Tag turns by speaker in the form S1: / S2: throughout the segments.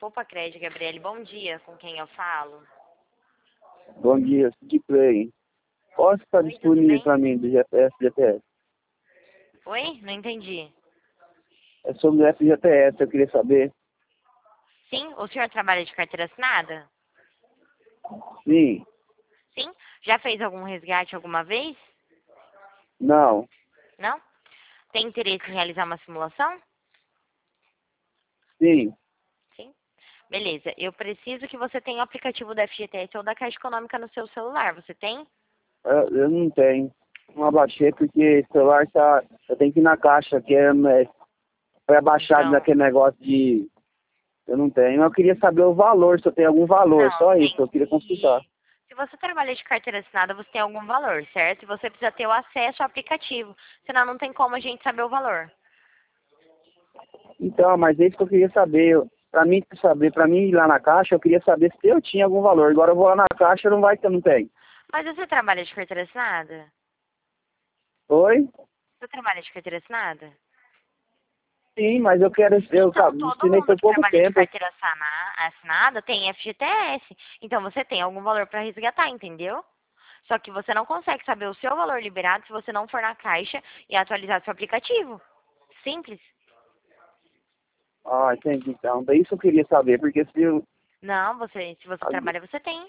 S1: Poupa Crédito, Gabriele. Bom dia, com quem eu falo?
S2: Bom dia, de play. Posso estar
S1: Oi, tudo
S2: disponível
S1: bem?
S2: para mim do FGTS?
S1: Oi? Não entendi.
S2: É sobre o FGTS, eu queria saber.
S1: Sim? O senhor trabalha de carteira assinada?
S2: Sim,
S1: Sim? Já fez algum resgate alguma vez?
S2: não,
S1: Não? Tem interesse em realizar uma simulação?
S2: sim.
S1: Sim? Beleza. Eu preciso que você tenha o aplicativo da FGTS ou da Caixa Econômica no seu celular. Você tem?
S2: Eu não tenho. Não abaixei porque o celular tá. Eu tenho que ir na caixa, que foi abaixado
S1: Então,
S2: naquele negócio de. Eu não tenho. Eu queria saber o valor, se eu tenho algum valor,
S1: não,
S2: só isso,
S1: tem
S2: eu queria consultar.
S1: que... Se você trabalha de carteira assinada, você tem algum valor, certo? E você precisa ter o acesso ao aplicativo. Senão não tem como a gente saber o valor.
S2: Então, mas é isso que eu queria saber. Para mim ir lá na caixa, eu queria saber se eu tinha algum valor. Agora eu vou lá na caixa, não vai que eu não tenho.
S1: Mas você trabalha de carteira assinada?
S2: Oi?
S1: Você trabalha de carteira assinada?
S2: Sim, mas eu quero,
S1: Então, todo
S2: assinei
S1: mundo
S2: por
S1: que
S2: pouco
S1: trabalha de
S2: tempo.
S1: carteira assinada tem FGTS. Então, você tem algum valor para resgatar, entendeu? Só que você não consegue saber o seu valor liberado se você não for na caixa e atualizar seu aplicativo. Simples.
S2: Ah, entendi. Então, daí isso eu queria saber, porque se eu.
S1: Não, se você trabalha, você tem.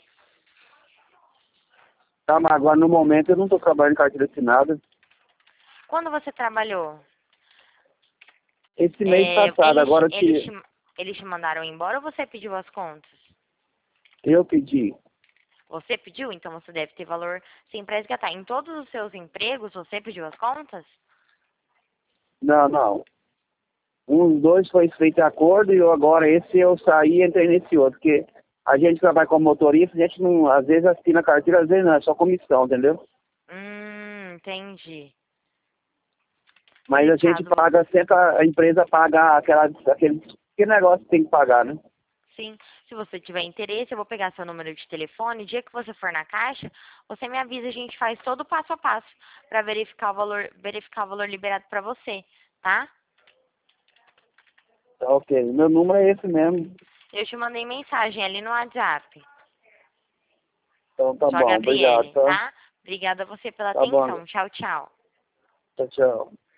S2: Tá, mas agora no momento eu não estou trabalhando em carteira assinada.
S1: Quando você trabalhou,
S2: Esse mês passado,
S1: eles,
S2: agora
S1: eles te mandaram embora ou você pediu as contas?
S2: eu pedi.
S1: Você pediu, então você deve ter valor sim para resgatar. Em todos os seus empregos, você pediu as contas?
S2: Não, não. Uns dois foi feito acordo e eu agora esse eu saí e entrei nesse outro. Porque a gente trabalha como motorista, a gente não, às vezes assina carteira, às vezes não, é só comissão, entendeu?
S1: Entendi.
S2: Mas
S1: Nesse
S2: a gente
S1: caso,
S2: paga, sempre a empresa paga aquele negócio que tem que pagar, né?
S1: sim, se você tiver interesse, eu vou pegar seu número de telefone. O dia que você for na caixa, você me avisa, a gente faz todo o passo a passo para verificar o valor liberado para você, tá?
S2: Tá, ok. Meu número é esse mesmo.
S1: Eu te mandei mensagem ali no WhatsApp.
S2: Então tá
S1: Só a
S2: bom, obrigado,
S1: Gabriele,
S2: tá?
S1: tá? Obrigada a você pela
S2: Tá bom.
S1: atenção. Tchau, tchau.
S2: Tchau, tchau.